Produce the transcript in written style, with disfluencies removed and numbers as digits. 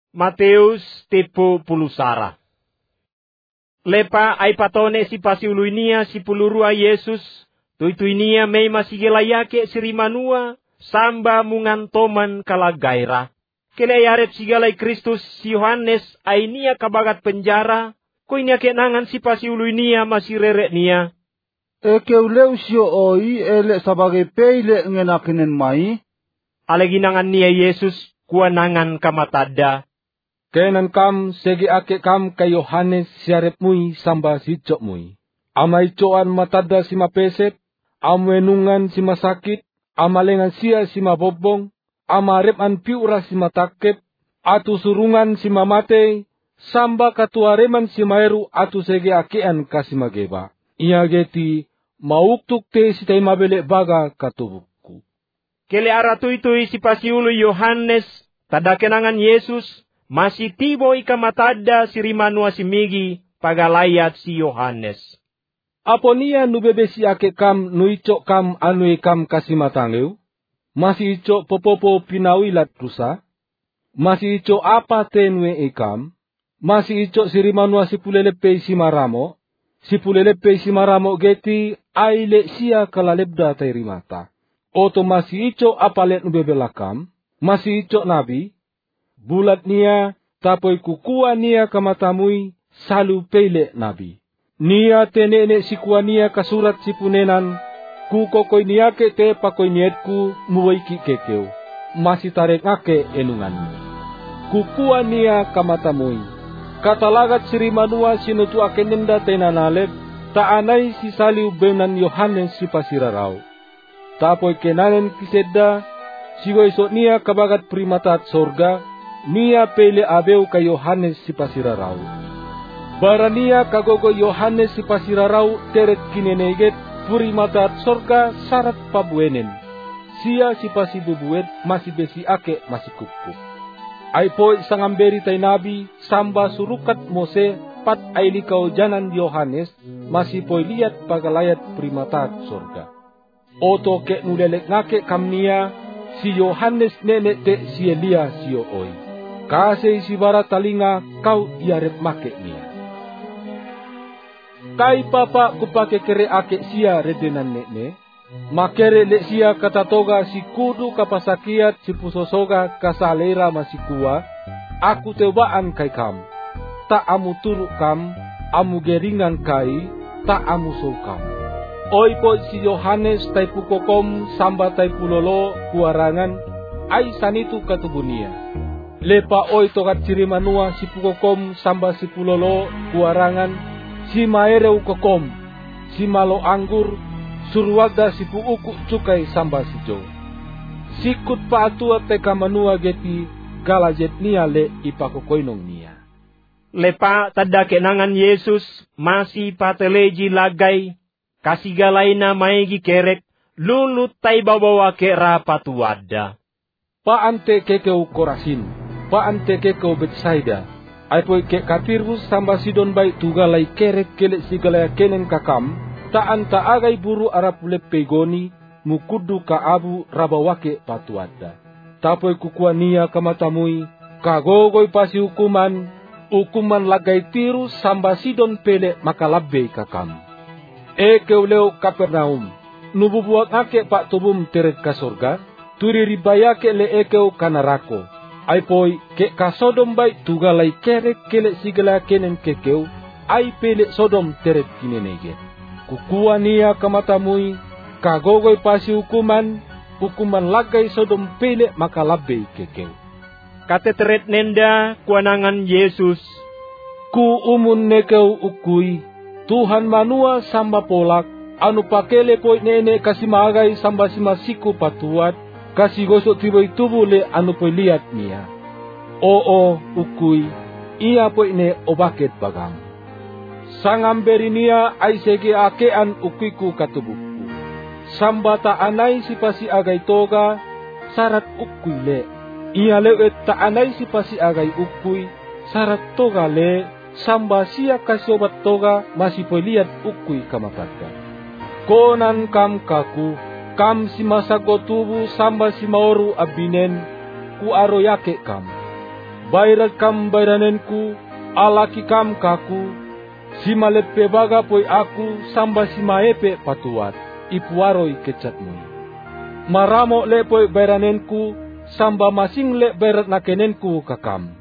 Mateus tipu pulusara. Lepa ay patone si pasiuluy niya si pulurua Yesus, tuytoy niya may masigilayake si rimanua, samba mungantoman kalagaira. Kinayarep sigalay Kristus si Yohanes ay niya kabagat penjara, koy niya kenangan si pasiuluy niya masirere niya. Ekeuleu siyo oi ele sebagai peile ngenakinen mai. Alaginangan niya Yesus kuanangan kamatada. Kenan kam segi ake kam kay Yohanes siarep mui samba sicok mui. Amay coan matada si mapesep, amwenungan si masakit, amalengan sia si mabobong, amarep an piura si matakep, atu surungan si mamate, samba katuareman si maeru atu segi akean kasi mageba. Iya geti mauktuk te si tay mabele baga katubukku. Kele aratuitoy si pasiuluy Yohanes, tada kenangan Yesus, masih tibo ikamatada si rimanua si Migi, pagalayat si Yohanes. Apo niya nubebe si ake kam nuicok kam anui kam kasimatangeu? Masih icok popopo pinawilat rusa? Masih icok apa tenwe ikam? Masih icok si rimanua si pulelepe si maramo? Si pulelepe si maramo geti aile sia kalalebda tay rimata. Oto masih icok apalet nubebe lakam? Masih icok nabi? Bulat niya, tapoy kukua niya kamatamui, salu pele nabi. Niya tenene si kuwa niya kasurat si punenan, kukokoy niya ke te pakoy niyetku muwaiki kekeo, masih tarik ngake enungan. Kukua niya kamatamui, katalagat si rimanua sinutu akenenda tenanaleb, taanay si saliw benan Yohanes si pasiraraw. Tapoy kenanen kisedda, sigoysot niya kabagat primatat sorga, niya pele abeu ka Yohanes si pasiraraw. Barania kagogo Yohanes si pasiraraw teret kineneget puri matat sorga sarat pabuenen. Sia si pasibubuet masih besi ake masih kuku. Ay po sangamberi tay nabi samba surukat Mose pat ay likaw janan Yohanes masih po liat pagalayat primatat sorga. Oto ke nulelek ngake kamnia si Yohanes nenek te si Elia si oi. Kasih si barat talinga kau iarep make niya. Kai papa kupake kere ake sia redenan nene. Makere le sia katatoga si kudu kapasakiat si pusosoga kasalera masikua. Aku tebaan kai kam. Tak amu turuk kam, amu geringan kai, tak amu sokam. Oi po si Yohanes tai pukokom samba tai pulolo kuarangan. Ai sanitu katubunia. Lepa oi tokat ciri manua si pukokom samba si pulolo kuarangan, si maere ukokom, si malo anggur, surwagda si puuku cukai samba si jo. Sikut pa atua teka manua geti galajet nia le ipakokoinong nia. Lepa tada kenangan Yesus masih pateleji lagay, kasigalay na maigi kerek, lulut tay babawa ke rapatuada. Pa ante kekeu Korasin. Pa ante kekau Betsaida, ay poy ke katirus samba sidon bay tugalay kerek kele sigalaya kenen kakam, taan taagay buru arapulep pegoni, mukudu ka abu rabawake patuada. Tapoy kukua niya kamatamui, kagogoy pasi hukuman lagay tirus samba sidon pele makalabbe kakam. Keuleo Kapernaum, nububuak ake pak tubum teret kasorga, turi ribayake le ekeu kanarako. Ay poy ke ka Sodom bay tugalay kerek kele sigala kenen kekeu ay pele Sodom teret kinenege. Kukua niya kamatamui kagogoy pasi hukuman lagay Sodom pele makalabbe kekeu. Kateteret nenda kuanangan Yesus. Ku umun nekeu ukui Tuhan manua samba polak anu pakele poy nene kasimagay samba simasiku patuat. Kasih gosok tiba itu boleh anu poy liat niya. Oo ukui, iya poy ne obaket bagam. Sangamberi niya ay segi akean ukuiku katubukku. Sambata anay si pasi agay toga, sarat ukui le. Iya lewet ta anay si pasi agay ukui, sarat toga le. Samba siya kasobat toga masih poy liat ukui kamataka. Konan kam kaku. Kam si masago tubu samba si maoru abinen ku aro yake kam. Bairat kam bairanenku, alaki kam kaku, simalepe baga poi aku samba simaepe patuat, ipuaroi kecatmu. Maramo le poi bairanenku, samba masing le bairat nakenenku kakam.